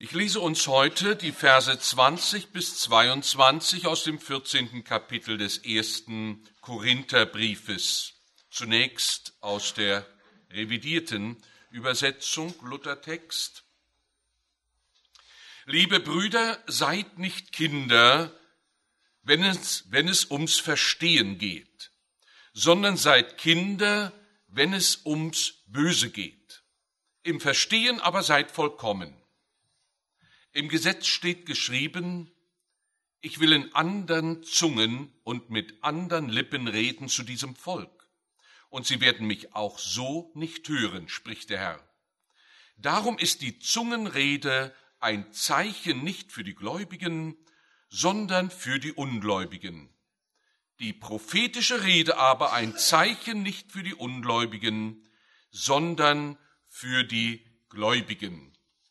Ich lese uns heute die Verse 20 bis 22 aus dem 14. Kapitel des 1. Korintherbriefes. Zunächst aus der revidierten Übersetzung, Luthertext. Liebe Brüder, seid nicht Kinder, wenn es ums Verstehen geht, sondern seid Kinder, wenn es ums Böse geht. Im Verstehen aber seid vollkommen. Im Gesetz steht geschrieben, ich will in anderen Zungen und mit anderen Lippen reden zu diesem Volk. Und sie werden mich auch so nicht hören, spricht der Herr. Darum ist die Zungenrede ein Zeichen nicht für die Gläubigen, sondern für die Ungläubigen. Die prophetische Rede aber ein Zeichen nicht für die Ungläubigen, sondern für die Gläubigen.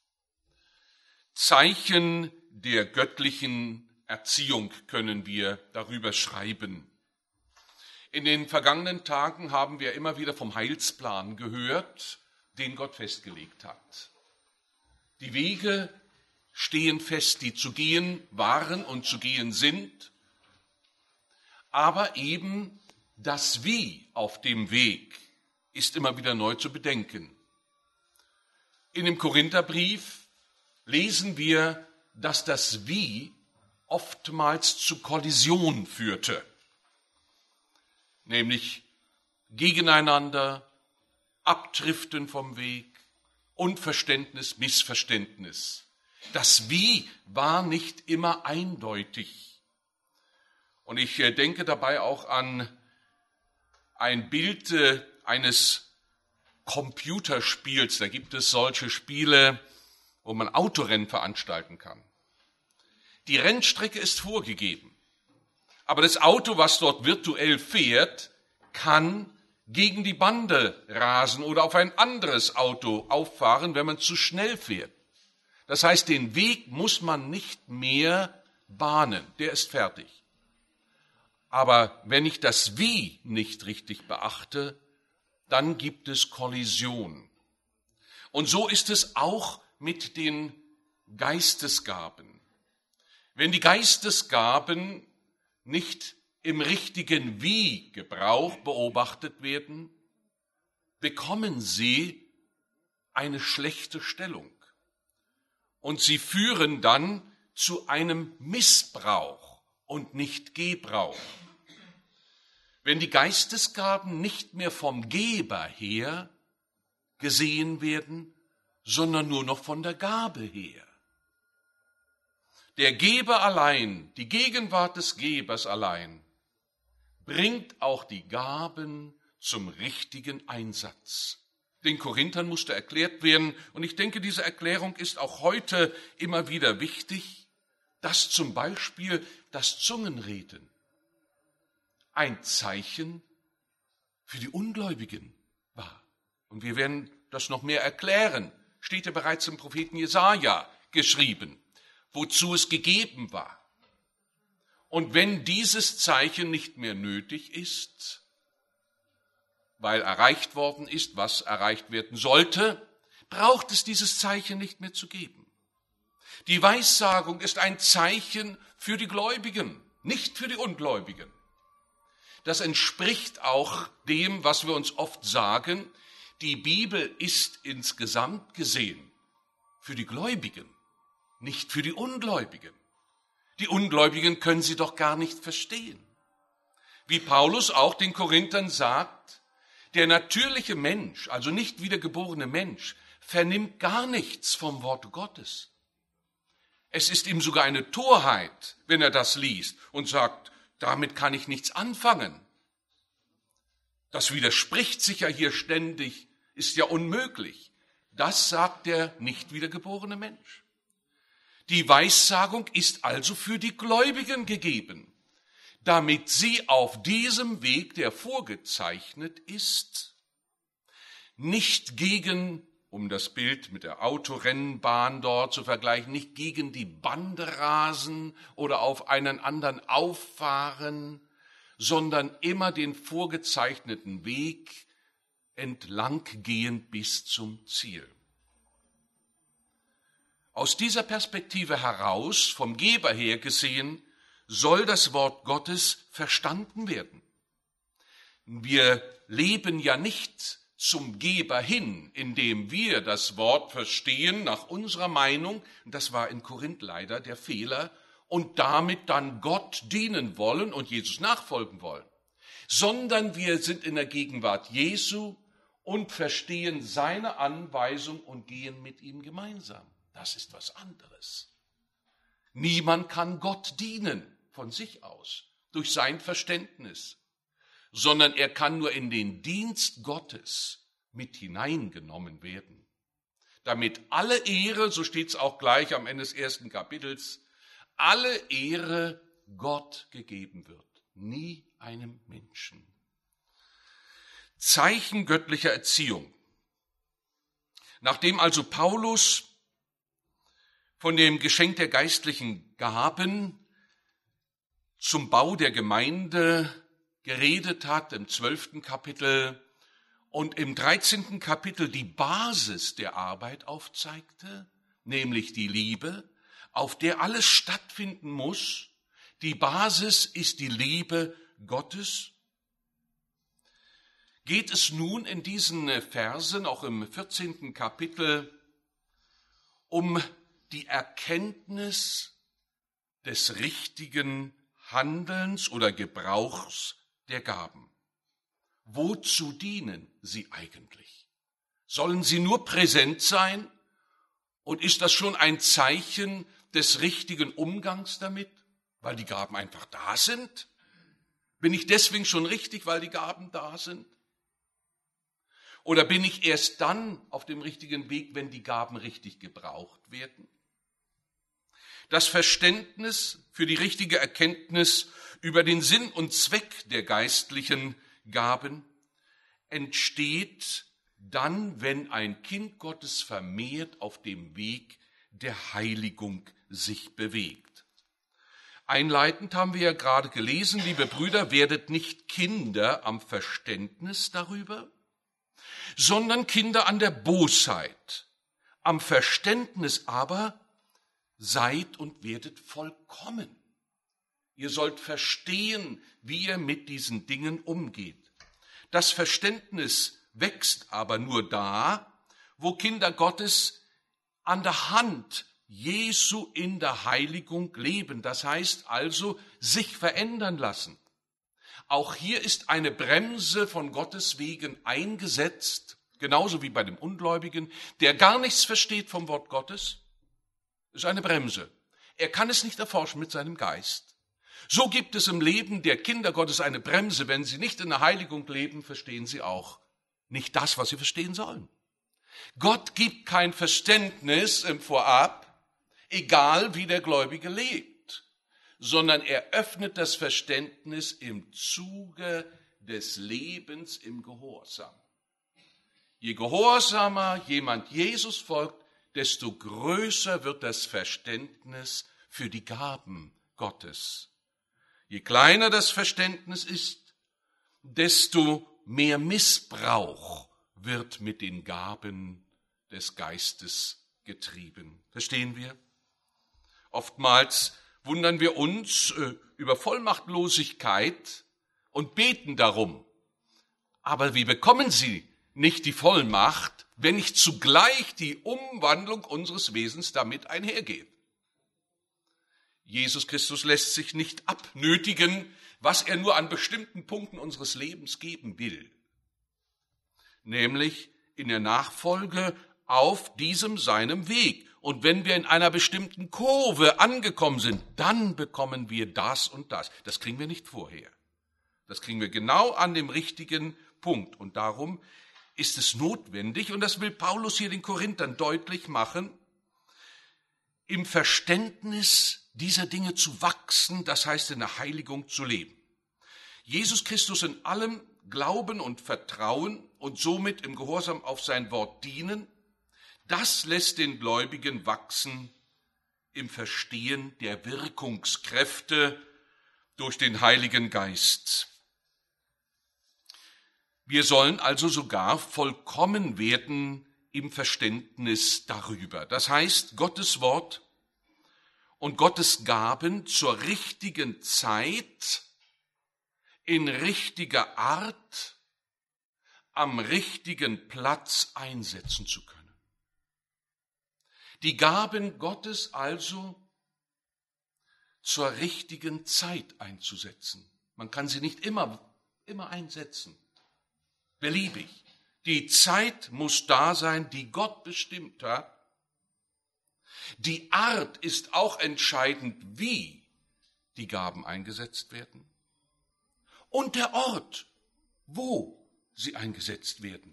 Zeichen der göttlichen Erziehung können wir darüber schreiben. In den vergangenen Tagen haben wir immer wieder vom Heilsplan gehört, den Gott festgelegt hat. Die Wege stehen fest, die zu gehen waren und zu gehen sind, aber eben das Wie auf dem Weg ist immer wieder neu zu bedenken. In dem Korintherbrief lesen wir, dass das Wie oftmals zu Kollision führte, nämlich gegeneinander, Abdriften vom Weg, Unverständnis, Missverständnis. Das Wie war nicht immer eindeutig. Und ich denke dabei auch an ein Bild eines Computerspiels. Da gibt es solche Spiele, wo man Autorennen veranstalten kann. Die Rennstrecke ist vorgegeben, aber das Auto, was dort virtuell fährt, kann gegen die Bande rasen oder auf ein anderes Auto auffahren, wenn man zu schnell fährt. Das heißt, den Weg muss man nicht mehr bahnen, der ist fertig. Aber wenn ich das Wie nicht richtig beachte, dann gibt es Kollision. Und so ist es auch mit den Geistesgaben. Wenn die Geistesgaben nicht im richtigen Wie-Gebrauch beobachtet werden, bekommen sie eine schlechte Stellung. Und sie führen dann zu einem Missbrauch und nicht Gebrauch. Wenn die Geistesgaben nicht mehr vom Geber her gesehen werden, sondern nur noch von der Gabe her. Der Geber allein, die Gegenwart des Gebers allein, bringt auch die Gaben zum richtigen Einsatz. Den Korinthern musste erklärt werden, und ich denke, diese Erklärung ist auch heute immer wieder wichtig, dass zum Beispiel das Zungenreden ein Zeichen für die Ungläubigen war. Und wir werden das noch mehr erklären. Steht ja bereits im Propheten Jesaja geschrieben, wozu es gegeben war. Und wenn dieses Zeichen nicht mehr nötig ist, weil erreicht worden ist, was erreicht werden sollte, braucht es dieses Zeichen nicht mehr zu geben. Die Weissagung ist ein Zeichen für die Gläubigen, nicht für die Ungläubigen. Das entspricht auch dem, was wir uns oft sagen, die Bibel ist insgesamt gesehen für die Gläubigen, nicht für die Ungläubigen. Die Ungläubigen können sie doch gar nicht verstehen. Wie Paulus auch den Korinthern sagt, der natürliche Mensch, also nicht wiedergeborene Mensch, vernimmt gar nichts vom Wort Gottes. Es ist ihm sogar eine Torheit, wenn er das liest und sagt, damit kann ich nichts anfangen. Das widerspricht sich ja hier ständig, ist ja unmöglich. Das sagt der nicht wiedergeborene Mensch. Die Weissagung ist also für die Gläubigen gegeben, damit sie auf diesem Weg, der vorgezeichnet ist, nicht gegen, um das Bild mit der Autorennbahn dort zu vergleichen, nicht gegen die Bande rasen oder auf einen anderen auffahren, sondern immer den vorgezeichneten Weg entlang gehen bis zum Ziel. Aus dieser Perspektive heraus, vom Geber her gesehen, soll das Wort Gottes verstanden werden. Wir leben ja nicht zum Geber hin, indem wir das Wort verstehen nach unserer Meinung, das war in Korinth leider der Fehler, und damit dann Gott dienen wollen und Jesus nachfolgen wollen, sondern wir sind in der Gegenwart Jesu und verstehen seine Anweisung und gehen mit ihm gemeinsam. Das ist was anderes. Niemand kann Gott dienen von sich aus, durch sein Verständnis, sondern er kann nur in den Dienst Gottes mit hineingenommen werden, damit alle Ehre, so steht es auch gleich am Ende des 1. Kapitels, alle Ehre Gott gegeben wird, nie einem Menschen. Zeichen göttlicher Erziehung. Nachdem also Paulus von dem Geschenk der geistlichen Gaben zum Bau der Gemeinde geredet hat, im 12. Kapitel und im 13. Kapitel die Basis der Arbeit aufzeigte, nämlich die Liebe, auf der alles stattfinden muss. Die Basis ist die Liebe Gottes. Geht es nun in diesen Versen, auch im 14. Kapitel, um die Erkenntnis des richtigen Handelns oder Gebrauchs der Gaben. Wozu dienen sie eigentlich? Sollen sie nur präsent sein? Und ist das schon ein Zeichen des richtigen Umgangs damit, weil die Gaben einfach da sind? Bin ich deswegen schon richtig, weil die Gaben da sind? Oder bin ich erst dann auf dem richtigen Weg, wenn die Gaben richtig gebraucht werden? Das Verständnis für die richtige Erkenntnis über den Sinn und Zweck der geistlichen Gaben entsteht dann, wenn ein Kind Gottes vermehrt auf dem Weg der Heiligung sich bewegt. Einleitend haben wir ja gerade gelesen, liebe Brüder, werdet nicht Kinder am Verständnis darüber, sondern Kinder an der Bosheit. Am Verständnis aber seid und werdet vollkommen. Ihr sollt verstehen, wie ihr mit diesen Dingen umgeht. Das Verständnis wächst aber nur da, wo Kinder Gottes an der Hand Jesu in der Heiligung leben. Das heißt also, sich verändern lassen. Auch hier ist eine Bremse von Gottes wegen eingesetzt, genauso wie bei dem Ungläubigen, der gar nichts versteht vom Wort Gottes. Das ist eine Bremse. Er kann es nicht erforschen mit seinem Geist. So gibt es im Leben der Kinder Gottes eine Bremse. Wenn sie nicht in der Heiligung leben, verstehen sie auch nicht das, was sie verstehen sollen. Gott gibt kein Verständnis im Vorab, egal wie der Gläubige lebt, sondern er öffnet das Verständnis im Zuge des Lebens im Gehorsam. Je gehorsamer jemand Jesus folgt, desto größer wird das Verständnis für die Gaben Gottes. Je kleiner das Verständnis ist, desto mehr Missbrauch wird mit den Gaben des Geistes getrieben. Verstehen wir? Oftmals wundern wir uns über Vollmachtlosigkeit und beten darum. Aber wie bekommen sie nicht die Vollmacht, wenn nicht zugleich die Umwandlung unseres Wesens damit einhergeht? Jesus Christus lässt sich nicht abnötigen, was er nur an bestimmten Punkten unseres Lebens geben will. Nämlich in der Nachfolge auf diesem seinem Weg. Und wenn wir in einer bestimmten Kurve angekommen sind, dann bekommen wir das und das. Das kriegen wir nicht vorher. Das kriegen wir genau an dem richtigen Punkt. Und darum ist es notwendig, und das will Paulus hier den Korinthern deutlich machen, im Verständnis dieser Dinge zu wachsen, das heißt in der Heiligung zu leben. Jesus Christus in allem glauben und vertrauen und somit im Gehorsam auf sein Wort dienen, das lässt den Gläubigen wachsen im Verstehen der Wirkungskräfte durch den Heiligen Geist. Wir sollen also sogar vollkommen werden im Verständnis darüber. Das heißt, Gottes Wort und Gottes Gaben zur richtigen Zeit, in richtiger Art, am richtigen Platz einsetzen zu können. Die Gaben Gottes also zur richtigen Zeit einzusetzen. Man kann sie nicht immer einsetzen, beliebig. Die Zeit muss da sein, die Gott bestimmt hat. Die Art ist auch entscheidend, wie die Gaben eingesetzt werden. Und der Ort, wo sie eingesetzt werden.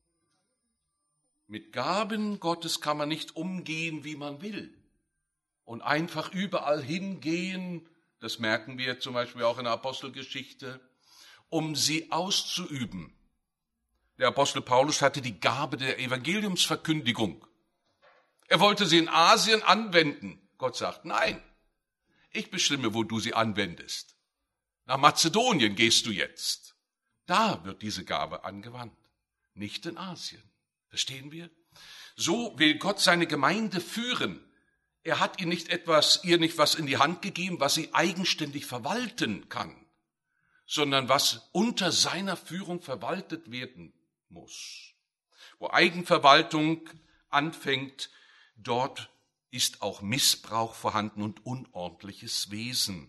Mit Gaben Gottes kann man nicht umgehen, wie man will. Und einfach überall hingehen, das merken wir zum Beispiel auch in der Apostelgeschichte, um sie auszuüben. Der Apostel Paulus hatte die Gabe der Evangeliumsverkündigung. Er wollte sie in Asien anwenden. Gott sagt, nein, ich bestimme, wo du sie anwendest. Nach Mazedonien gehst du jetzt. Da wird diese Gabe angewandt, nicht in Asien. Verstehen wir? So will Gott seine Gemeinde führen. Er hat ihr nicht was in die Hand gegeben, was sie eigenständig verwalten kann, sondern was unter seiner Führung verwaltet werden muss. Wo Eigenverwaltung anfängt, dort ist auch Missbrauch vorhanden und unordentliches Wesen.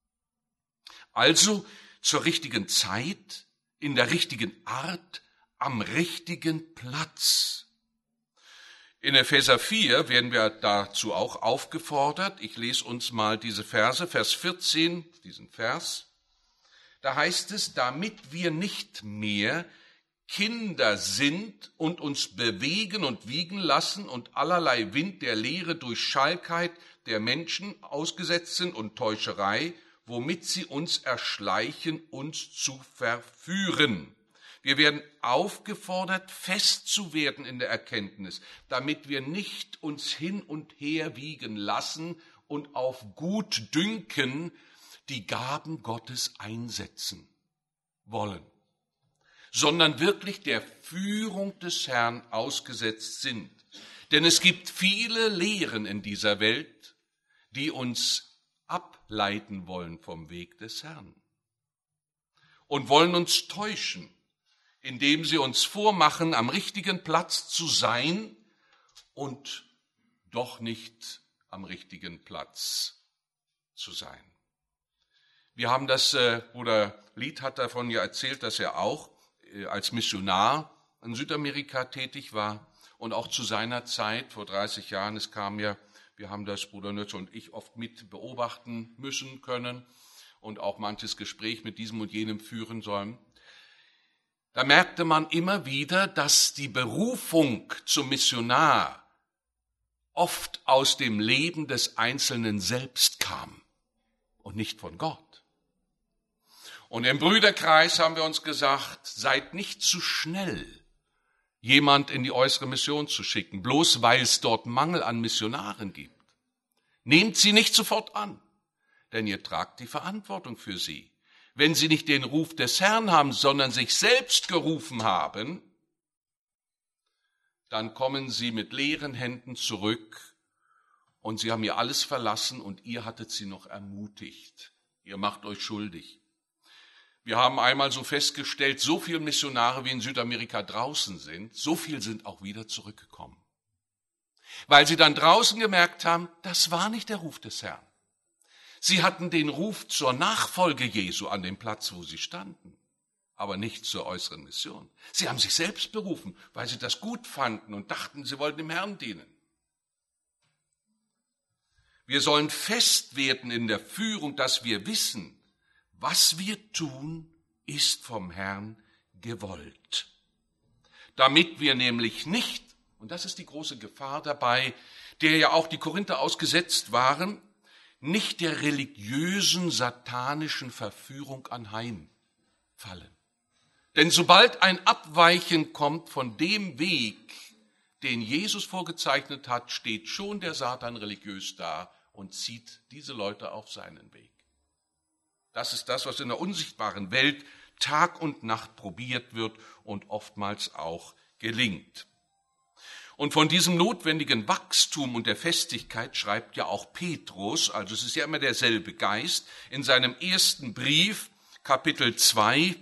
Also zur richtigen Zeit, in der richtigen Art, am richtigen Platz. In Epheser 4 werden wir dazu auch aufgefordert. Ich lese uns mal diese Verse, Vers 14, diesen Vers. Da heißt es, damit wir nicht mehr Kinder sind und uns bewegen und wiegen lassen und allerlei Wind der Lehre durch Schalkheit der Menschen ausgesetzt sind und Täuscherei, womit sie uns erschleichen, uns zu verführen. Wir werden aufgefordert, fest zu werden in der Erkenntnis, damit wir nicht uns hin und her wiegen lassen und auf Gutdünken die Gaben Gottes einsetzen wollen, sondern wirklich der Führung des Herrn ausgesetzt sind. Denn es gibt viele Lehren in dieser Welt, die uns ableiten wollen vom Weg des Herrn und wollen uns täuschen, indem sie uns vormachen, am richtigen Platz zu sein und doch nicht am richtigen Platz zu sein. Wir haben das, Bruder Lied hat davon ja erzählt, dass er auch als Missionar in Südamerika tätig war und auch zu seiner Zeit, vor 30 Jahren, wir haben das, Bruder Nötze und ich, oft mit beobachten müssen können und auch manches Gespräch mit diesem und jenem führen sollen. Da merkte man immer wieder, dass die Berufung zum Missionar oft aus dem Leben des Einzelnen selbst kam und nicht von Gott. Und im Brüderkreis haben wir uns gesagt, seid nicht zu schnell, jemand in die äußere Mission zu schicken, bloß weil es dort Mangel an Missionaren gibt. Nehmt sie nicht sofort an, denn ihr tragt die Verantwortung für sie. Wenn sie nicht den Ruf des Herrn haben, sondern sich selbst gerufen haben, dann kommen sie mit leeren Händen zurück und sie haben ihr alles verlassen und ihr hattet sie noch ermutigt. Ihr macht euch schuldig. Wir haben einmal so festgestellt, so viele Missionare wie in Südamerika draußen sind, so viel sind auch wieder zurückgekommen. Weil sie dann draußen gemerkt haben, das war nicht der Ruf des Herrn. Sie hatten den Ruf zur Nachfolge Jesu an dem Platz, wo sie standen, aber nicht zur äußeren Mission. Sie haben sich selbst berufen, weil sie das gut fanden und dachten, sie wollten dem Herrn dienen. Wir sollen fest werden in der Führung, dass wir wissen, was wir tun, ist vom Herrn gewollt. Damit wir nämlich nicht, und das ist die große Gefahr dabei, der ja auch die Korinther ausgesetzt waren, nicht der religiösen, satanischen Verführung anheimfallen. Denn sobald ein Abweichen kommt von dem Weg, den Jesus vorgezeichnet hat, steht schon der Satan religiös da und zieht diese Leute auf seinen Weg. Das ist das, was in der unsichtbaren Welt Tag und Nacht probiert wird und oftmals auch gelingt. Und von diesem notwendigen Wachstum und der Festigkeit schreibt ja auch Petrus, also es ist ja immer derselbe Geist, in seinem ersten Brief, Kapitel 2,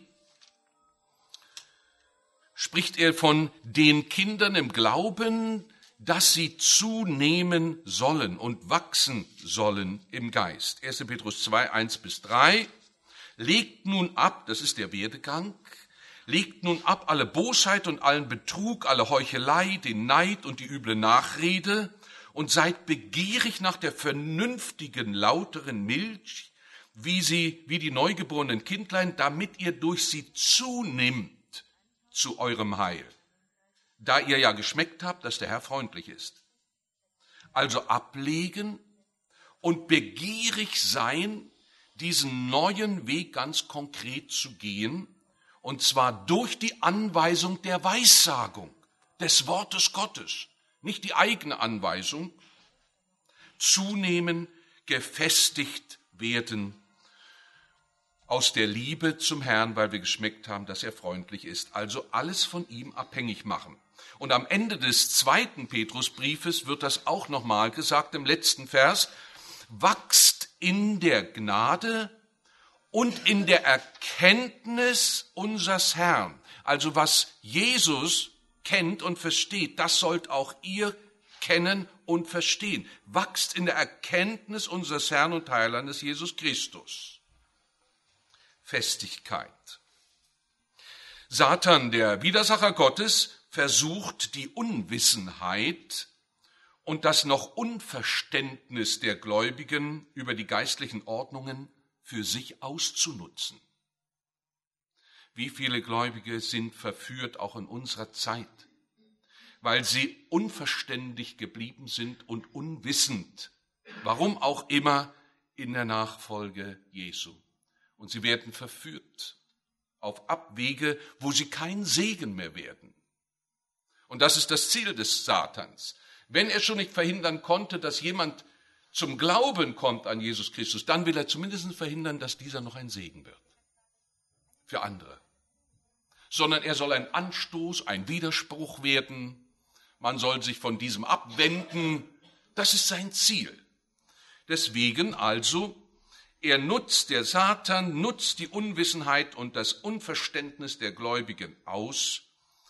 spricht er von den Kindern im Glauben, dass sie zunehmen sollen und wachsen sollen im Geist. 1. Petrus 2, 1-3. Legt nun ab, das ist der Werdegang, legt nun ab alle Bosheit und allen Betrug, alle Heuchelei, den Neid und die üble Nachrede und seid begierig nach der vernünftigen, lauteren Milch, wie die neugeborenen Kindlein, damit ihr durch sie zunimmt zu eurem Heil, da ihr ja geschmeckt habt, dass der Herr freundlich ist. Also ablegen und begierig sein, diesen neuen Weg ganz konkret zu gehen, und zwar durch die Anweisung der Weissagung des Wortes Gottes, nicht die eigene Anweisung, zunehmen, gefestigt werden aus der Liebe zum Herrn, weil wir geschmeckt haben, dass er freundlich ist. Also alles von ihm abhängig machen. Und am Ende des 2. Petrusbriefes wird das auch nochmal gesagt, im letzten Vers, wachst in der Gnade und in der Erkenntnis unseres Herrn. Also was Jesus kennt und versteht, das sollt auch ihr kennen und verstehen. Wachst in der Erkenntnis unseres Herrn und Heilandes Jesus Christus. Festigkeit. Satan, der Widersacher Gottes, versucht die Unwissenheit und das noch Unverständnis der Gläubigen über die geistlichen Ordnungen für sich auszunutzen. Wie viele Gläubige sind verführt, auch in unserer Zeit, weil sie unverständig geblieben sind und unwissend, warum auch immer, in der Nachfolge Jesu. Und sie werden verführt auf Abwege, wo sie kein Segen mehr werden. Und das ist das Ziel des Satans. Wenn er schon nicht verhindern konnte, dass jemand zum Glauben kommt an Jesus Christus, dann will er zumindest verhindern, dass dieser noch ein Segen wird für andere. Sondern er soll ein Anstoß, ein Widerspruch werden. Man soll sich von diesem abwenden. Das ist sein Ziel. Deswegen also, der Satan nutzt die Unwissenheit und das Unverständnis der Gläubigen aus,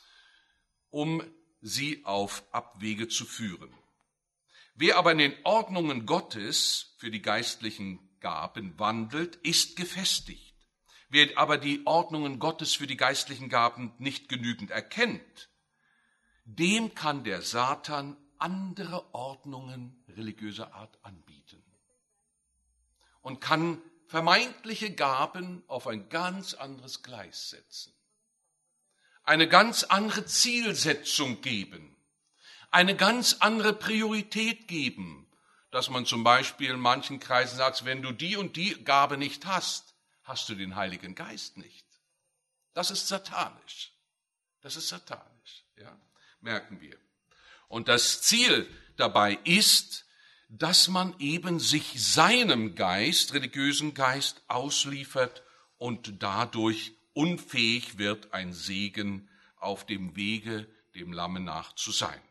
um sie auf Abwege zu führen. Wer aber in den Ordnungen Gottes für die geistlichen Gaben wandelt, ist gefestigt. Wer aber die Ordnungen Gottes für die geistlichen Gaben nicht genügend erkennt, dem kann der Satan andere Ordnungen religiöser Art anbieten und kann vermeintliche Gaben auf ein ganz anderes Gleis setzen, eine ganz andere Zielsetzung geben, eine ganz andere Priorität geben, dass man zum Beispiel in manchen Kreisen sagt, wenn du die und die Gabe nicht hast, hast du den Heiligen Geist nicht. Das ist satanisch. Das ist satanisch, ja, merken wir. Und das Ziel dabei ist, dass man eben sich seinem Geist, religiösen Geist, ausliefert und dadurch unfähig wird, ein Segen auf dem Wege, dem Lamme nach zu sein.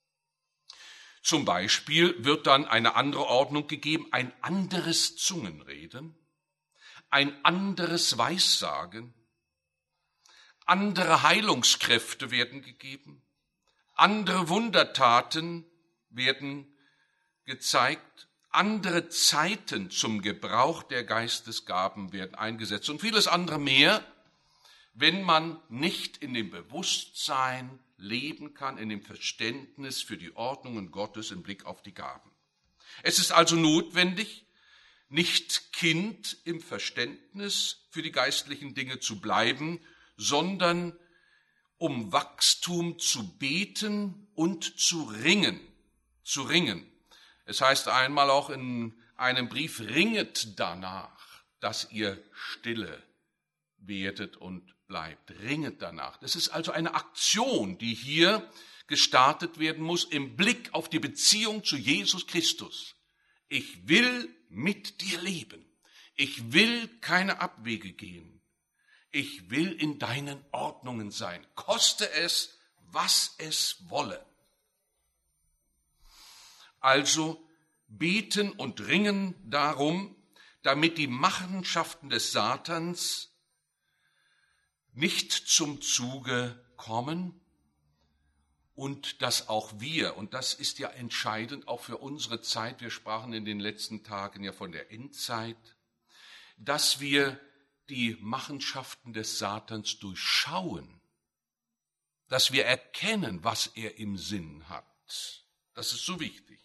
Zum Beispiel wird dann eine andere Ordnung gegeben, ein anderes Zungenreden, ein anderes Weissagen, andere Heilungskräfte werden gegeben, andere Wundertaten werden gezeigt, andere Zeiten zum Gebrauch der Geistesgaben werden eingesetzt und vieles andere mehr, wenn man nicht in dem Bewusstsein leben kann, in dem Verständnis für die Ordnungen Gottes im Blick auf die Gaben. Es ist also notwendig, nicht Kind im Verständnis für die geistlichen Dinge zu bleiben, sondern um Wachstum zu beten und zu ringen. Es heißt einmal auch in einem Brief, ringet danach, dass ihr stille werdet und bleibt. Ringet danach. Das ist also eine Aktion, die hier gestartet werden muss im Blick auf die Beziehung zu Jesus Christus. Ich will mit dir leben. Ich will keine Abwege gehen. Ich will in deinen Ordnungen sein. Koste es, was es wolle. Also beten und ringen darum, damit die Machenschaften des Satans nicht zum Zuge kommen und dass auch wir, und das ist ja entscheidend auch für unsere Zeit, wir sprachen in den letzten Tagen ja von der Endzeit, dass wir die Machenschaften des Satans durchschauen, dass wir erkennen, was er im Sinn hat. Das ist so wichtig.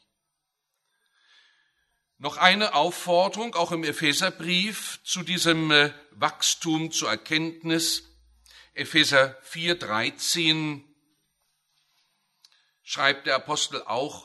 Noch eine Aufforderung, auch im Epheserbrief, zu diesem Wachstum zur Erkenntnis. Epheser 4,13 schreibt der Apostel auch,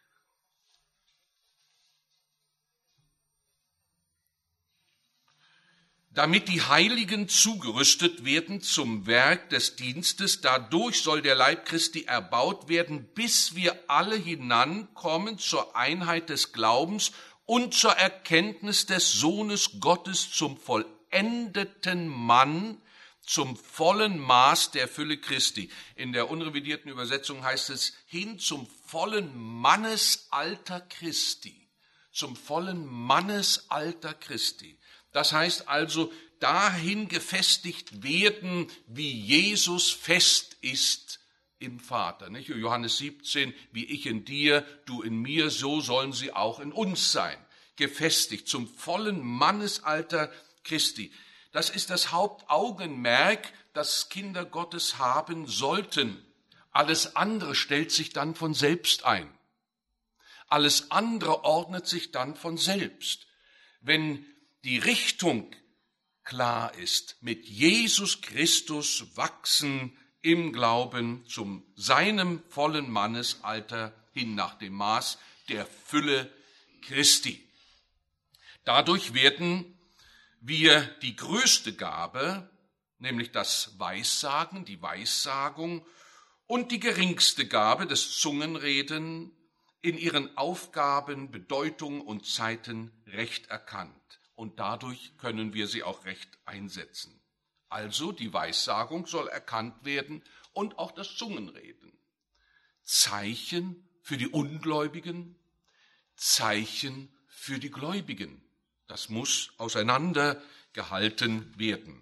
damit die Heiligen zugerüstet werden zum Werk des Dienstes, dadurch soll der Leib Christi erbaut werden, bis wir alle hinankommen zur Einheit des Glaubens und zur Erkenntnis des Sohnes Gottes, zum vollendeten Mann, zum vollen Maß der Fülle Christi. In der unrevidierten Übersetzung heißt es, hin zum vollen Mannesalter Christi. Zum vollen Mannesalter Christi. Das heißt also, dahin gefestigt werden, wie Jesus fest ist im Vater. Nicht? Johannes 17, wie ich in dir, du in mir, so sollen sie auch in uns sein. Gefestigt zum vollen Mannesalter Christi. Das ist das Hauptaugenmerk, das Kinder Gottes haben sollten. Alles andere stellt sich dann von selbst ein. Alles andere ordnet sich dann von selbst. Wenn die Richtung klar ist, mit Jesus Christus wachsen im Glauben zum seinem vollen Mannesalter hin nach dem Maß der Fülle Christi. Dadurch werden wir die größte Gabe, nämlich das Weissagen, die Weissagung und die geringste Gabe, das Zungenreden, in ihren Aufgaben, Bedeutung und Zeiten recht erkannt. Und dadurch können wir sie auch recht einsetzen. Also die Weissagung soll erkannt werden und auch das Zungenreden. Zeichen für die Ungläubigen, Zeichen für die Gläubigen. Das muss auseinandergehalten werden.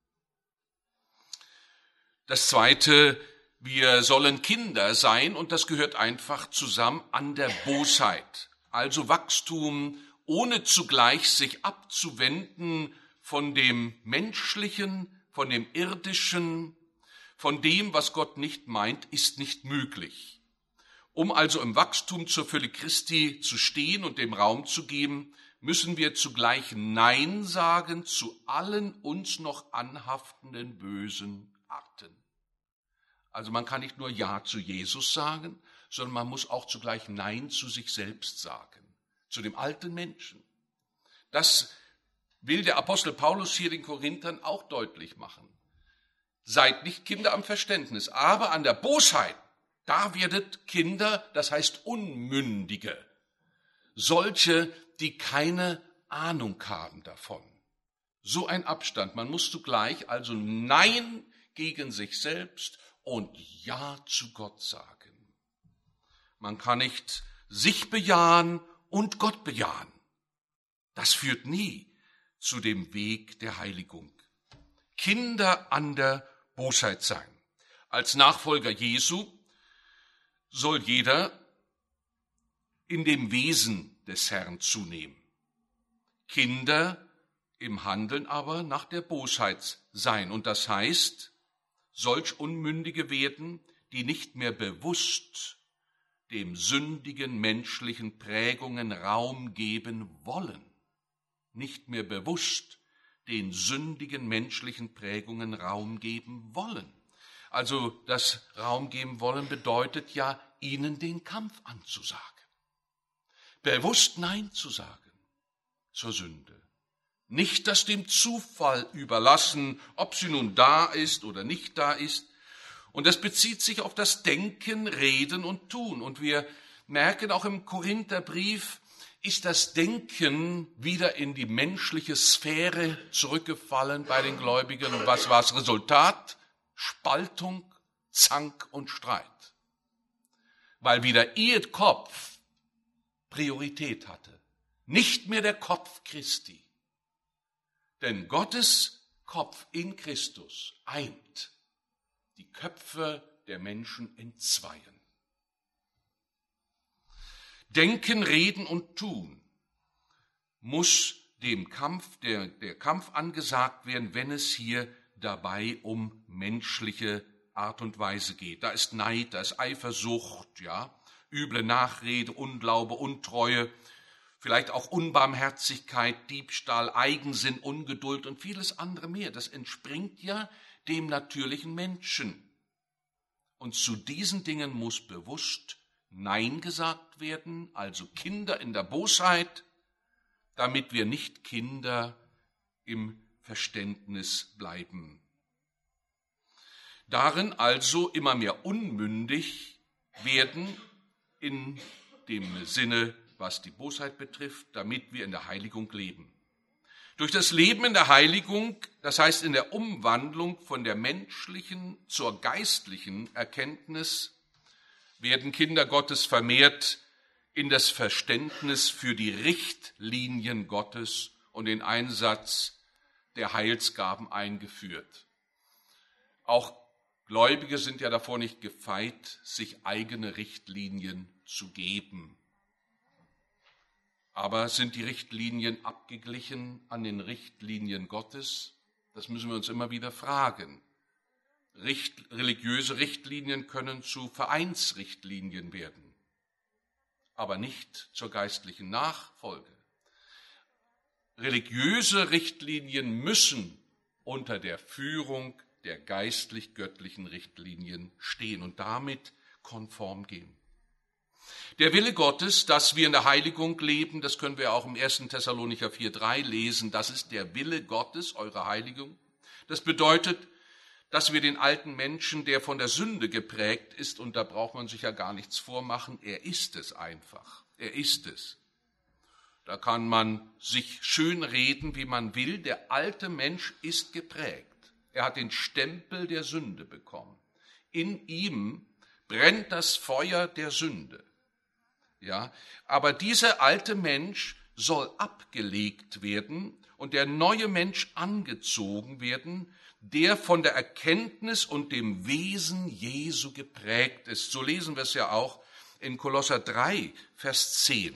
Das Zweite, wir sollen Kinder sein und das gehört einfach zusammen an der Bosheit. Also Wachstum, ohne zugleich sich abzuwenden von dem Menschlichen, von dem Irdischen, von dem, was Gott nicht meint, ist nicht möglich. Um also im Wachstum zur Fülle Christi zu stehen und dem Raum zu geben, müssen wir zugleich Nein sagen zu allen uns noch anhaftenden bösen Arten. Also man kann nicht nur Ja zu Jesus sagen, sondern man muss auch zugleich Nein zu sich selbst sagen. Zu dem alten Menschen. Das will der Apostel Paulus hier den Korinthern auch deutlich machen. Seid nicht Kinder am Verständnis, aber an der Bosheit, da werdet Kinder, das heißt Unmündige, solche, die keine Ahnung haben davon. So ein Abstand, man muss zugleich also Nein gegen sich selbst und Ja zu Gott sagen. Man kann nicht sich bejahen und Gott bejahen. Das führt nie zu dem Weg der Heiligung. Kinder an der Bosheit sein. Als Nachfolger Jesu soll jeder in dem Wesen des Herrn zunehmen. Kinder im Handeln aber nach der Bosheit sein. Und das heißt, solch Unmündige werden, die nicht mehr bewusst dem sündigen menschlichen Prägungen Raum geben wollen. Nicht mehr bewusst den sündigen menschlichen Prägungen Raum geben wollen. Also das Raum geben wollen bedeutet ja, ihnen den Kampf anzusagen. Bewusst Nein zu sagen zur Sünde. Nicht das dem Zufall überlassen, ob sie nun da ist oder nicht da ist. Und das bezieht sich auf das Denken, Reden und Tun. Und wir merken auch im Korintherbrief, ist das Denken wieder in die menschliche Sphäre zurückgefallen bei den Gläubigen. Und was war das Resultat? Spaltung, Zank und Streit. Weil wieder ihr Kopf Priorität hatte. Nicht mehr der Kopf Christi. Denn Gottes Kopf in Christus eint die Köpfe der Menschen in Zweien. Denken, Reden und Tun muss dem Kampf, der Kampf angesagt werden, wenn es hier dabei um menschliche Art und Weise geht. Da ist Neid, da ist Eifersucht, ja, üble Nachrede, Unglaube, Untreue, vielleicht auch Unbarmherzigkeit, Diebstahl, Eigensinn, Ungeduld und vieles andere mehr. Das entspringt ja dem natürlichen Menschen. Und zu diesen Dingen muss bewusst Nein gesagt werden, also Kinder in der Bosheit, damit wir nicht Kinder im Verständnis bleiben. Darin also immer mehr unmündig werden in dem Sinne, was die Bosheit betrifft, damit wir in der Heiligung leben. Durch das Leben in der Heiligung, das heißt in der Umwandlung von der menschlichen zur geistlichen Erkenntnis, werden Kinder Gottes vermehrt in das Verständnis für die Richtlinien Gottes und den Einsatz der Heilsgaben eingeführt. Auch Gläubige sind ja davor nicht gefeit, sich eigene Richtlinien zu geben. Aber sind die Richtlinien abgeglichen an den Gottes? Das müssen wir uns immer wieder fragen. Religiöse Richtlinien können zu Vereinsrichtlinien werden, aber nicht zur geistlichen Nachfolge. Religiöse Richtlinien müssen unter der Führung der geistlich-göttlichen Richtlinien stehen und damit konform gehen. Der Wille Gottes, dass wir in der Heiligung leben, das können wir auch im 1. Thessalonicher 4,3 lesen, das ist der Wille Gottes, eure Heiligung. Das bedeutet, dass wir den alten Menschen, der von der Sünde geprägt ist, und da braucht man sich ja gar nichts vormachen, er ist es einfach, er ist es. Da kann man sich schön reden, wie man will, der alte Mensch ist geprägt. Er hat den Stempel der Sünde bekommen. In ihm brennt das Feuer der Sünde. Ja, aber dieser alte Mensch soll abgelegt werden und der neue Mensch angezogen werden, der von der Erkenntnis und dem Wesen Jesu geprägt ist. So lesen wir es ja auch in Kolosser 3, Vers 10.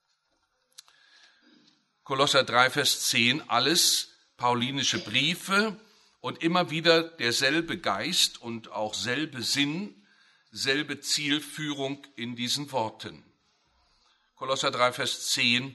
Kolosser 3, Vers 10, alles paulinische Briefe und immer wieder derselbe Geist und auch selbe Sinn, selbe Zielführung in diesen Worten. Kolosser 3, Vers 10,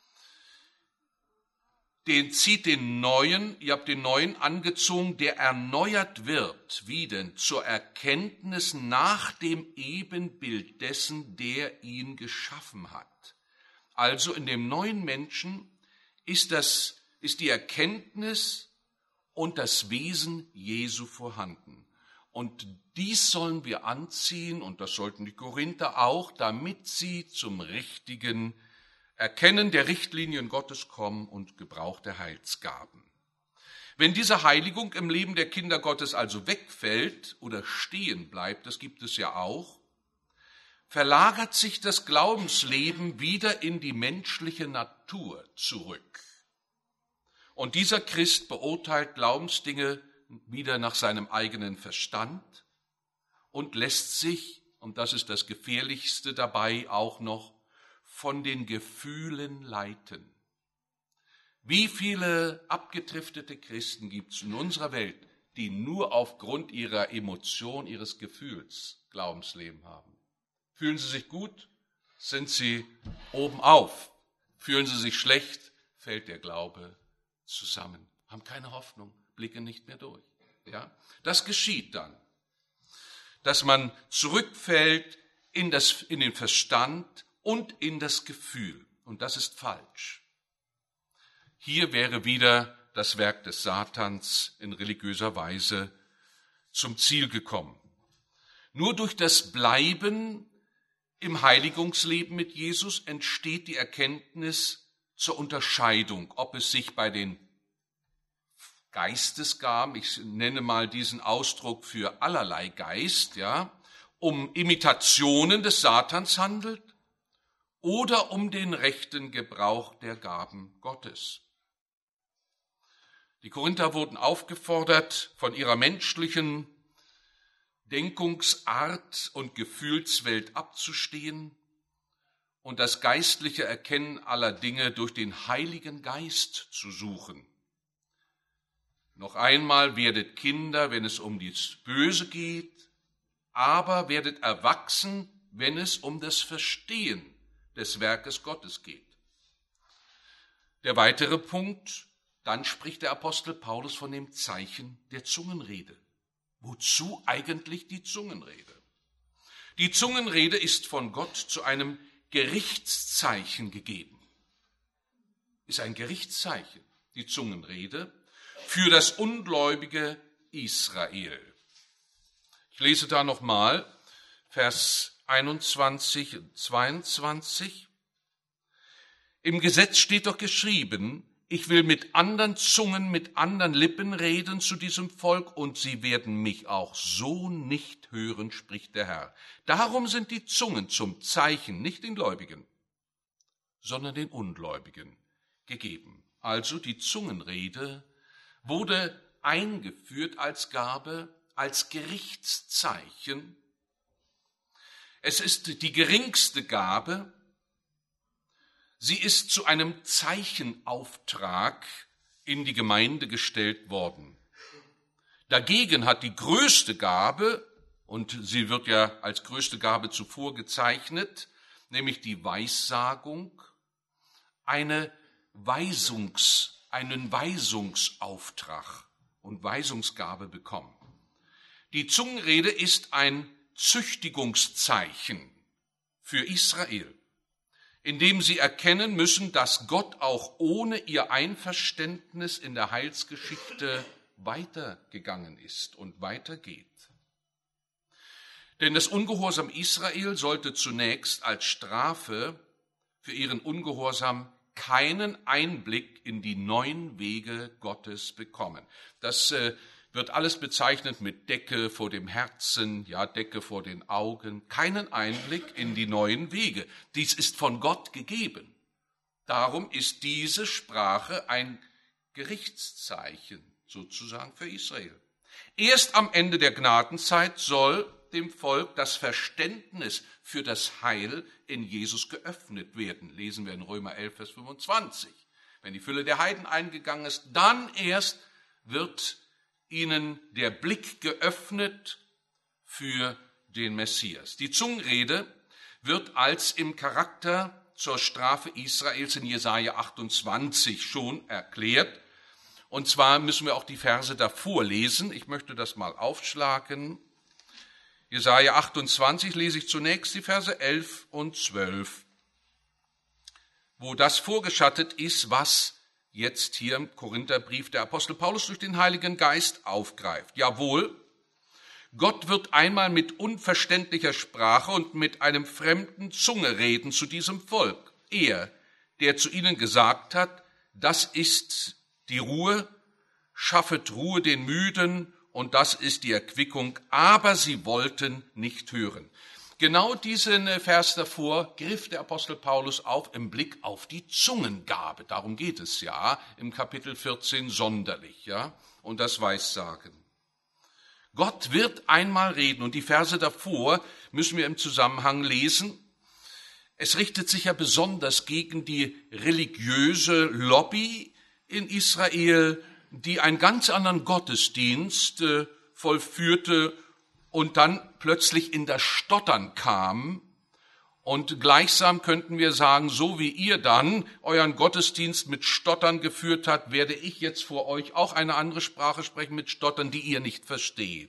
zieht den Neuen, ihr habt den Neuen angezogen, der erneuert wird, wie denn? Zur Erkenntnis nach dem Ebenbild dessen, der ihn geschaffen hat. Also in dem neuen Menschen ist die Erkenntnis und das Wesen Jesu vorhanden. Und dies sollen wir anziehen, und das sollten die Korinther auch, damit sie zum richtigen Erkennen der Richtlinien Gottes kommen und Gebrauch der Heilsgaben. Wenn diese Heiligung im Leben der Kinder Gottes also wegfällt oder stehen bleibt, das gibt es ja auch, verlagert sich das Glaubensleben wieder in die menschliche Natur zurück. Und dieser Christ beurteilt Glaubensdinge wieder nach seinem eigenen Verstand und lässt sich, und das ist das Gefährlichste dabei auch noch, von den Gefühlen leiten. Wie viele abgedriftete Christen gibt es in unserer Welt, die nur aufgrund ihrer Emotion, ihres Gefühls Glaubensleben haben? Fühlen sie sich gut, sind sie oben auf. Fühlen sie sich schlecht, fällt der Glaube zusammen. Haben keine Hoffnung, blicken nicht mehr durch. Ja? Das geschieht dann, dass man zurückfällt in den Verstand und in das Gefühl. Und das ist falsch. Hier wäre wieder das Werk des Satans in religiöser Weise zum Ziel gekommen. Nur durch das Bleiben im Heiligungsleben mit Jesus entsteht die Erkenntnis zur Unterscheidung, ob es sich bei den Geistesgaben, ich nenne mal diesen Ausdruck für allerlei Geist, ja, um Imitationen des Satans handelt oder um den rechten Gebrauch der Gaben Gottes. Die Korinther wurden aufgefordert, von ihrer menschlichen Denkungsart und Gefühlswelt abzustehen und das geistliche Erkennen aller Dinge durch den Heiligen Geist zu suchen. Noch einmal, werdet Kinder, wenn es um das Böse geht, aber werdet erwachsen, wenn es um das Verstehen des Werkes Gottes geht. Der weitere Punkt, dann spricht der Apostel Paulus von dem Zeichen der Zungenrede. Wozu eigentlich die Zungenrede? Die Zungenrede ist von Gott zu einem Gerichtszeichen gegeben. Ist ein Gerichtszeichen, die Zungenrede, für das ungläubige Israel. Ich lese da nochmal Vers 21 und 22. Im Gesetz steht doch geschrieben, ich will mit anderen Zungen, mit anderen Lippen reden zu diesem Volk und sie werden mich auch so nicht hören, spricht der Herr. Darum sind die Zungen zum Zeichen nicht den Gläubigen, sondern den Ungläubigen gegeben. Also die Zungenrede wurde eingeführt als Gabe, als Gerichtszeichen. Es ist die geringste Gabe. Sie ist zu einem Zeichenauftrag in die Gemeinde gestellt worden. Dagegen hat die größte Gabe, und sie wird ja als größte Gabe zuvor gezeichnet, nämlich die Weissagung, einen Weisungsauftrag und Weisungsgabe bekommen. Die Zungenrede ist ein Züchtigungszeichen für Israel, indem sie erkennen müssen, dass Gott auch ohne ihr Einverständnis in der Heilsgeschichte weitergegangen ist und weitergeht. Denn das Ungehorsam Israel sollte zunächst als Strafe für ihren Ungehorsam keinen Einblick in die neuen Wege Gottes bekommen. Das wird alles bezeichnet mit Decke vor dem Herzen, ja, Decke vor den Augen, keinen Einblick in die neuen Wege. Dies ist von Gott gegeben. Darum ist diese Sprache ein Gerichtszeichen sozusagen für Israel. Erst am Ende der Gnadenzeit soll dem Volk das Verständnis für das Heil in Jesus geöffnet werden. Lesen wir in Römer 11, Vers 25. Wenn die Fülle der Heiden eingegangen ist, dann erst wird ihnen der Blick geöffnet für den Messias. Die Zungenrede wird als im Charakter zur Strafe Israels in Jesaja 28 schon erklärt. Und zwar müssen wir auch die Verse davor lesen. Ich möchte das mal aufschlagen. Jesaja 28 lese ich zunächst die Verse 11 und 12, wo das vorgeschattet ist, was jetzt hier im Korintherbrief der Apostel Paulus durch den Heiligen Geist aufgreift. Jawohl, Gott wird einmal mit unverständlicher Sprache und mit einem fremden Zunge reden zu diesem Volk. Er, der zu ihnen gesagt hat, das ist die Ruhe, schaffet Ruhe den Müden und das ist die Erquickung, aber sie wollten nicht hören. Genau diesen Vers davor griff der Apostel Paulus auf im Blick auf die Zungengabe. Darum geht es ja im Kapitel 14 sonderlich, ja, und das Weissagen. Gott wird einmal reden und die Verse davor müssen wir im Zusammenhang lesen. Es richtet sich ja besonders gegen die religiöse Lobby in Israel, die einen ganz anderen Gottesdienst vollführte und dann plötzlich in das Stottern kam. Und gleichsam könnten wir sagen, so wie ihr dann euren Gottesdienst mit Stottern geführt habt, werde ich jetzt vor euch auch eine andere Sprache sprechen mit Stottern, die ihr nicht versteht.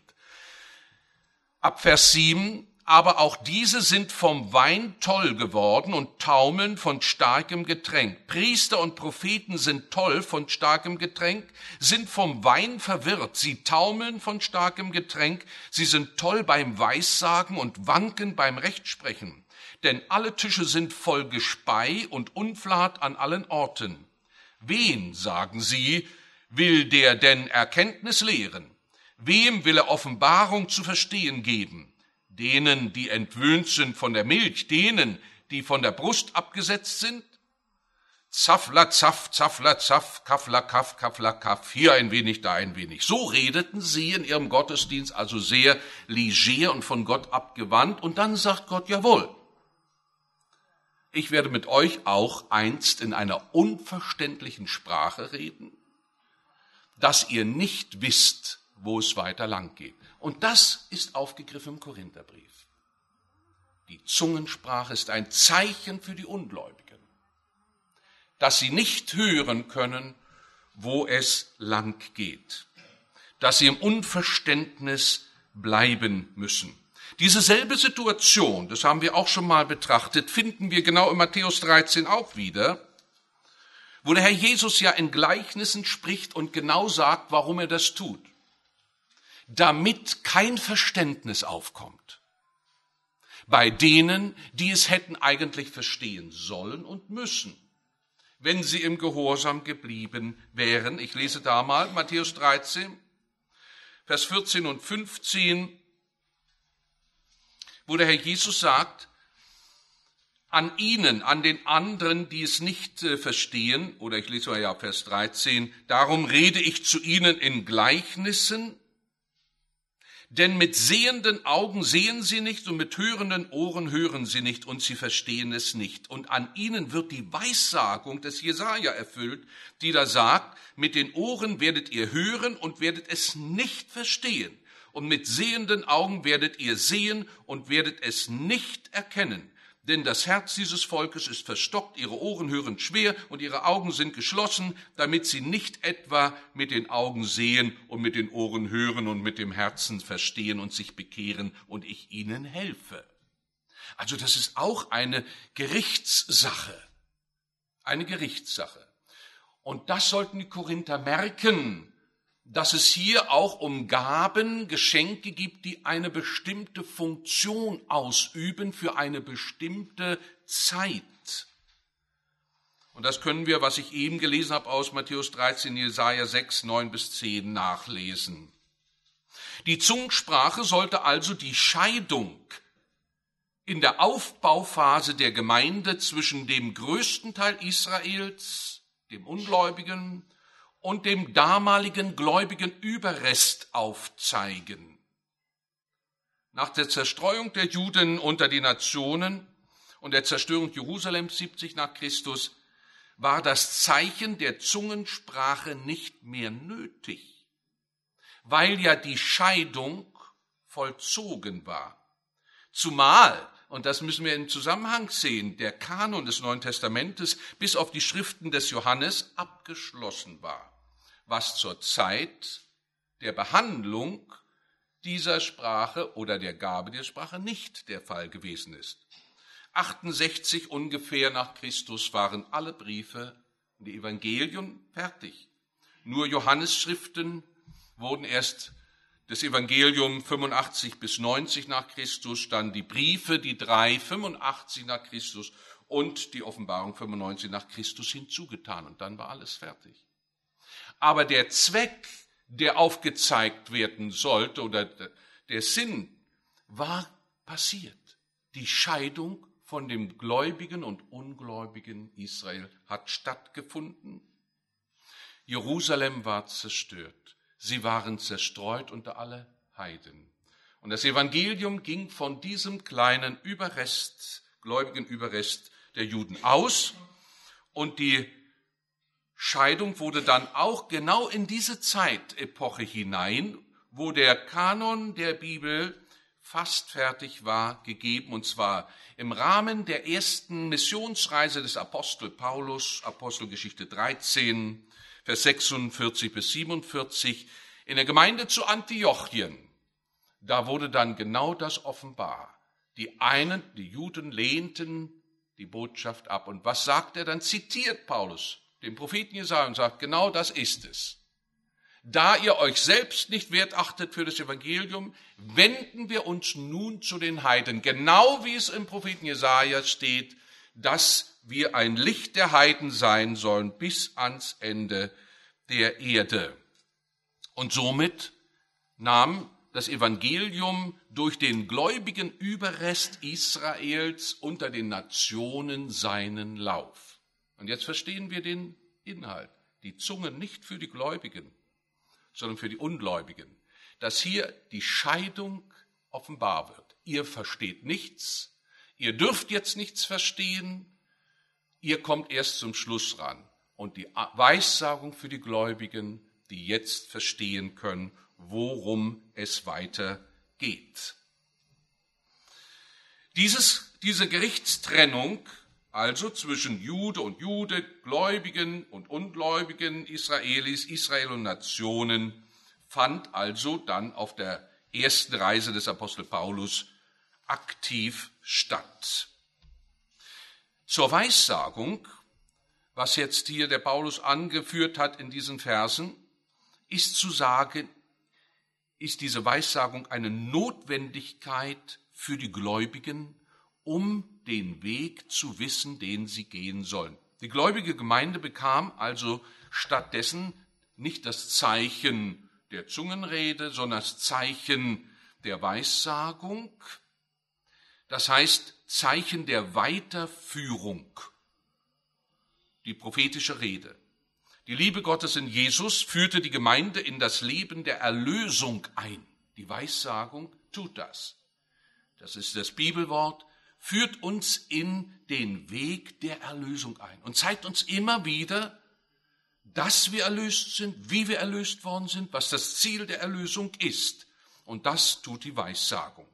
Ab Vers 7, aber auch diese sind vom Wein toll geworden und taumeln von starkem Getränk. Priester und Propheten sind toll von starkem Getränk, sind vom Wein verwirrt. Sie taumeln von starkem Getränk. Sie sind toll beim Weissagen und wanken beim Rechtsprechen. Denn alle Tische sind voll Gespei und Unflat an allen Orten. Wen, sagen sie, will der denn Erkenntnis lehren? Wem will er Offenbarung zu verstehen geben? Denen, die entwöhnt sind von der Milch, denen, die von der Brust abgesetzt sind. Zafla, zaf, zafla, zaf, kafla, kaf, kafla, kaf, hier ein wenig, da ein wenig. So redeten sie in ihrem Gottesdienst, also sehr leger und von Gott abgewandt. Und dann sagt Gott, jawohl, ich werde mit euch auch einst in einer unverständlichen Sprache reden, dass ihr nicht wisst, wo es weiter lang geht. Und das ist aufgegriffen im Korintherbrief. Die Zungensprache ist ein Zeichen für die Ungläubigen, dass sie nicht hören können, wo es lang geht, dass sie im Unverständnis bleiben müssen. Diese selbe Situation, das haben wir auch schon mal betrachtet, finden wir genau in Matthäus 13 auch wieder, wo der Herr Jesus ja in Gleichnissen spricht und genau sagt, warum er das tut. Damit kein Verständnis aufkommt bei denen, die es hätten eigentlich verstehen sollen und müssen, wenn sie im Gehorsam geblieben wären. Ich lese da mal Matthäus 13, Vers 14 und 15, wo der Herr Jesus sagt, an ihnen, an den anderen, die es nicht verstehen, oder ich lese mal ja Vers 13, darum rede ich zu ihnen in Gleichnissen, denn mit sehenden Augen sehen sie nicht und mit hörenden Ohren hören sie nicht und sie verstehen es nicht. Und an ihnen wird die Weissagung des Jesaja erfüllt, die da sagt, mit den Ohren werdet ihr hören und werdet es nicht verstehen. Und mit sehenden Augen werdet ihr sehen und werdet es nicht erkennen. Denn das Herz dieses Volkes ist verstockt, ihre Ohren hören schwer und ihre Augen sind geschlossen, damit sie nicht etwa mit den Augen sehen und mit den Ohren hören und mit dem Herzen verstehen und sich bekehren und ich ihnen helfe. Also das ist auch eine Gerichtssache. Eine Gerichtssache. Und das sollten die Korinther merken, dass es hier auch um Gaben, Geschenke gibt, die eine bestimmte Funktion ausüben für eine bestimmte Zeit. Und das können wir, was ich eben gelesen habe, aus Matthäus 13, Jesaja 6, 9 bis 10 nachlesen. Die Zungensprache sollte also die Scheidung in der Aufbauphase der Gemeinde zwischen dem größten Teil Israels, dem Ungläubigen, und dem damaligen gläubigen Überrest aufzeigen. Nach der Zerstreuung der Juden unter die Nationen und der Zerstörung Jerusalems 70 nach Christus war das Zeichen der Zungensprache nicht mehr nötig, weil ja die Scheidung vollzogen war. Zumal, und das müssen wir im Zusammenhang sehen, der Kanon des Neuen Testamentes bis auf die Schriften des Johannes abgeschlossen war, was zur Zeit der Behandlung dieser Sprache oder der Gabe der Sprache nicht der Fall gewesen ist. 68 ungefähr nach Christus waren alle Briefe und die Evangelien fertig. Nur Johannesschriften wurden erst das Evangelium 85 bis 90 nach Christus, dann die Briefe, die 3, 85 nach Christus und die Offenbarung 95 nach Christus hinzugetan. Und dann war alles fertig. Aber der Zweck, der aufgezeigt werden sollte, oder der Sinn, war passiert. Die Scheidung von dem gläubigen und ungläubigen Israel hat stattgefunden. Jerusalem war zerstört. Sie waren zerstreut unter alle Heiden. Und das Evangelium ging von diesem kleinen Überrest, gläubigen Überrest der Juden aus. Und die Scheidung wurde dann auch genau in diese Zeitepoche hinein, wo der Kanon der Bibel fast fertig war, gegeben, und zwar im Rahmen der ersten Missionsreise des Apostel Paulus, Apostelgeschichte 13, Vers 46 bis 47, in der Gemeinde zu Antiochien. Da wurde dann genau das offenbar. Die Juden lehnten die Botschaft ab. Und was sagt er dann? Zitiert Paulus den Propheten Jesaja und sagt, genau das ist es. Da ihr euch selbst nicht wert achtet für das Evangelium, wenden wir uns nun zu den Heiden. Genau wie es im Propheten Jesaja steht, dass wir ein Licht der Heiden sein sollen bis ans Ende der Erde. Und somit nahm das Evangelium durch den gläubigen Überrest Israels unter den Nationen seinen Lauf. Und jetzt verstehen wir den Inhalt. Die Zunge nicht für die Gläubigen, sondern für die Ungläubigen. Dass hier die Scheidung offenbar wird. Ihr versteht nichts, ihr dürft jetzt nichts verstehen, ihr kommt erst zum Schluss ran. Und die Weissagung für die Gläubigen, die jetzt verstehen können, worum es weiter geht. Diese Gerichtstrennung, also zwischen Jude und Jude, Gläubigen und Ungläubigen, Israelis, Israel und Nationen, fand also dann auf der ersten Reise des Apostel Paulus aktiv statt. Zur Weissagung, was jetzt hier der Paulus angeführt hat in diesen Versen, ist zu sagen, ist diese Weissagung eine Notwendigkeit für die Gläubigen, um den Weg zu wissen, den sie gehen sollen. Die gläubige Gemeinde bekam also stattdessen nicht das Zeichen der Zungenrede, sondern das Zeichen der Weissagung, das heißt Zeichen der Weiterführung, die prophetische Rede. Die Liebe Gottes in Jesus führte die Gemeinde in das Leben der Erlösung ein. Die Weissagung tut das. Das ist das Bibelwort, führt uns in den Weg der Erlösung ein und zeigt uns immer wieder, dass wir erlöst sind, wie wir erlöst worden sind, was das Ziel der Erlösung ist. Und das tut die Weissagung.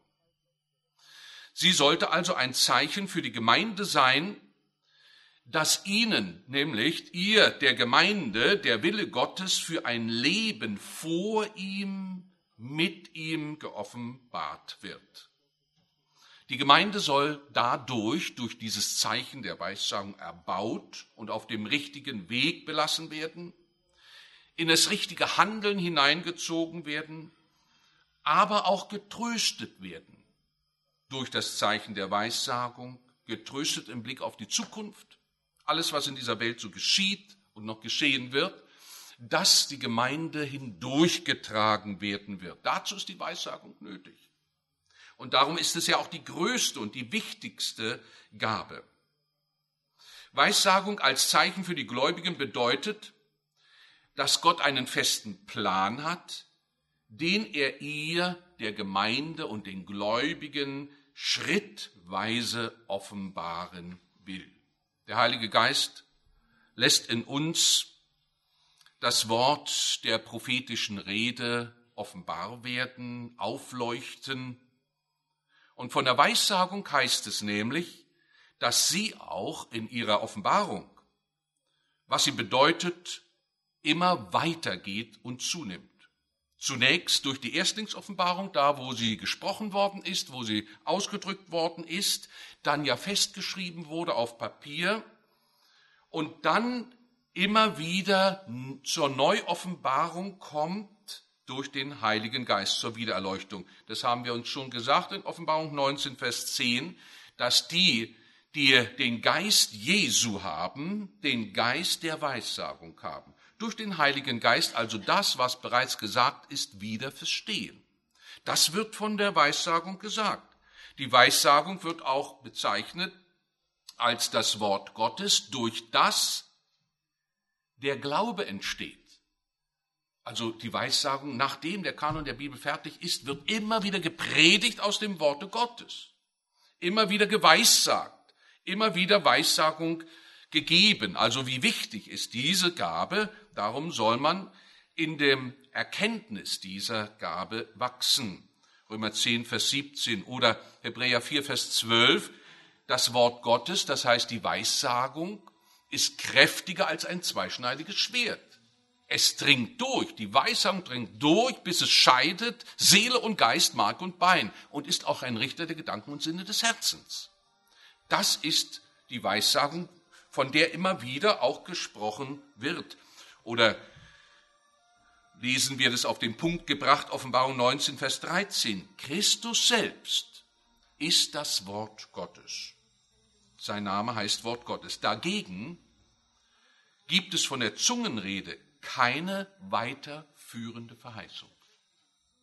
Sie sollte also ein Zeichen für die Gemeinde sein, dass ihnen, nämlich ihr, der Gemeinde, der Wille Gottes für ein Leben vor ihm, mit ihm geoffenbart wird. Die Gemeinde soll dadurch, durch dieses Zeichen der Weissagung erbaut und auf dem richtigen Weg belassen werden, in das richtige Handeln hineingezogen werden, aber auch getröstet werden durch das Zeichen der Weissagung, getröstet im Blick auf die Zukunft, alles, was in dieser Welt so geschieht und noch geschehen wird, dass die Gemeinde hindurchgetragen werden wird. Dazu ist die Weissagung nötig. Und darum ist es ja auch die größte und die wichtigste Gabe. Weissagung als Zeichen für die Gläubigen bedeutet, dass Gott einen festen Plan hat, den er ihr, der Gemeinde und den Gläubigen schrittweise offenbaren will. Der Heilige Geist lässt in uns das Wort der prophetischen Rede offenbar werden, aufleuchten. Und von der Weissagung heißt es nämlich, dass sie auch in ihrer Offenbarung, was sie bedeutet, immer weitergeht und zunimmt. Zunächst durch die Erstlingsoffenbarung, da wo sie gesprochen worden ist, wo sie ausgedrückt worden ist, dann ja festgeschrieben wurde auf Papier und dann immer wieder zur Neuoffenbarung kommt durch den Heiligen Geist, zur Wiedererleuchtung. Das haben wir uns schon gesagt in Offenbarung 19, Vers 10, dass die den Geist Jesu haben, den Geist der Weissagung haben. Durch den Heiligen Geist also das, was bereits gesagt ist, wieder verstehen. Das wird von der Weissagung gesagt. Die Weissagung wird auch bezeichnet als das Wort Gottes, durch das der Glaube entsteht. Also die Weissagung, nachdem der Kanon der Bibel fertig ist, wird immer wieder gepredigt aus dem Worte Gottes. Immer wieder geweissagt, immer wieder Weissagung gegeben. Also wie wichtig ist diese Gabe, darum soll man in der Erkenntnis dieser Gabe wachsen. Römer 10, Vers 17 oder Hebräer 4, Vers 12. Das Wort Gottes, das heißt die Weissagung, ist kräftiger als ein zweischneidiges Schwert. Es dringt durch, die Weissagung dringt durch, bis es scheidet Seele und Geist, Mark und Bein und ist auch ein Richter der Gedanken und Sinne des Herzens. Das ist die Weissagung, von der immer wieder auch gesprochen wird. Oder lesen wir das auf den Punkt gebracht, Offenbarung 19, Vers 13. Christus selbst ist das Wort Gottes. Sein Name heißt Wort Gottes. Dagegen gibt es von der Zungenrede keine weiterführende Verheißung.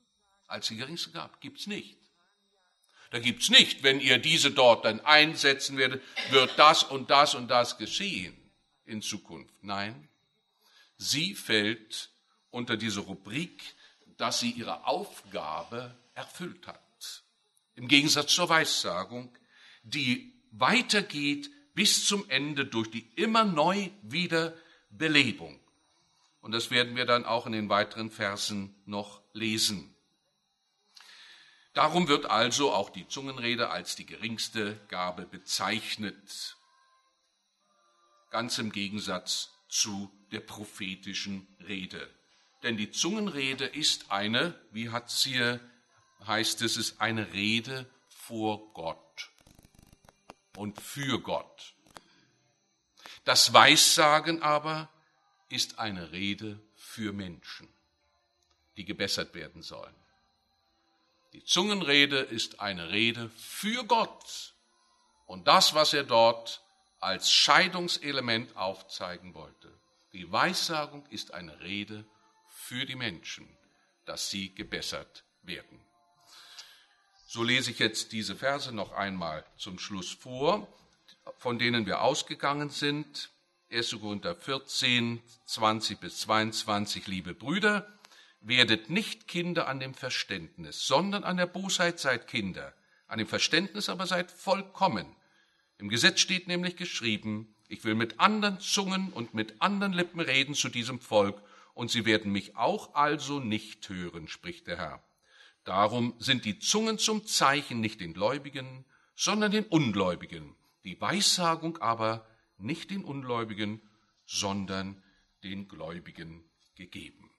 als die geringste Gabe. Gibt's nicht. Da gibt's nicht, wenn ihr diese dort dann einsetzen werdet, wird das und das und das geschehen in Zukunft. Nein, sie fällt unter diese Rubrik, dass sie ihre Aufgabe erfüllt hat. Im Gegensatz zur Weissagung, die weitergeht bis zum Ende durch die immer neu wieder Belebung. Und das werden wir dann auch in den weiteren Versen noch lesen. Darum wird also auch die Zungenrede als die geringste Gabe bezeichnet. Ganz im Gegensatz zu der prophetischen Rede. Denn die Zungenrede ist eine, wie heißt es, ist eine Rede vor Gott und für Gott. Das Weissagen aber ist eine Rede für Menschen, die gebessert werden sollen. Die Zungenrede ist eine Rede für Gott und das, was er dort als Scheidungselement aufzeigen wollte. Die Weissagung ist eine Rede für die Menschen, dass sie gebessert werden. So lese ich jetzt diese Verse noch einmal zum Schluss vor, von denen wir ausgegangen sind. 1. Korinther 14, 20 bis 22, liebe Brüder, werdet nicht Kinder an dem Verständnis, sondern an der Bosheit seid Kinder. An dem Verständnis aber seid vollkommen. Im Gesetz steht nämlich geschrieben, ich will mit anderen Zungen und mit anderen Lippen reden zu diesem Volk, und sie werden mich auch also nicht hören, spricht der Herr. Darum sind die Zungen zum Zeichen nicht den Gläubigen, sondern den Ungläubigen, die Weissagung aber nicht den Ungläubigen, sondern den Gläubigen gegeben.